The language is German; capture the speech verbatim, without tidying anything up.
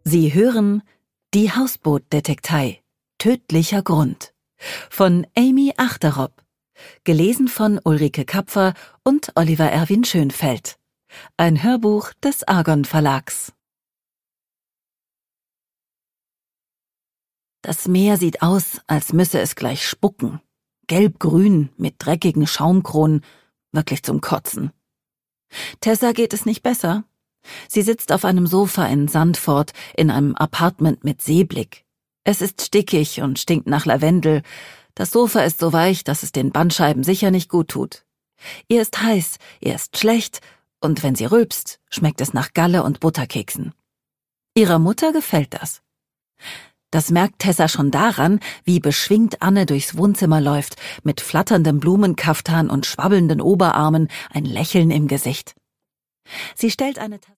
Sie hören Die Hausbootdetektei – Tödlicher Grund von Amy Achterop, gelesen von Ulrike Kapfer und Oliver Erwin Schönfeld. Ein Hörbuch des Argon Verlags. Das Meer sieht aus, als müsse es gleich spucken. Gelb-grün mit dreckigen Schaumkronen, wirklich zum Kotzen. Tessa geht es nicht besser. Sie sitzt auf einem Sofa in Sandford in einem Apartment mit Seeblick. Es ist stickig und stinkt nach Lavendel. Das Sofa ist so weich, dass es den Bandscheiben sicher nicht gut tut. Ihr ist heiß, ihr ist schlecht, und wenn sie rülpst, schmeckt es nach Galle und Butterkeksen. Ihrer Mutter gefällt das. Das merkt Tessa schon daran, wie beschwingt Anne durchs Wohnzimmer läuft, mit flatterndem Blumenkaftan und schwabbelnden Oberarmen, ein Lächeln im Gesicht. Sie stellt eine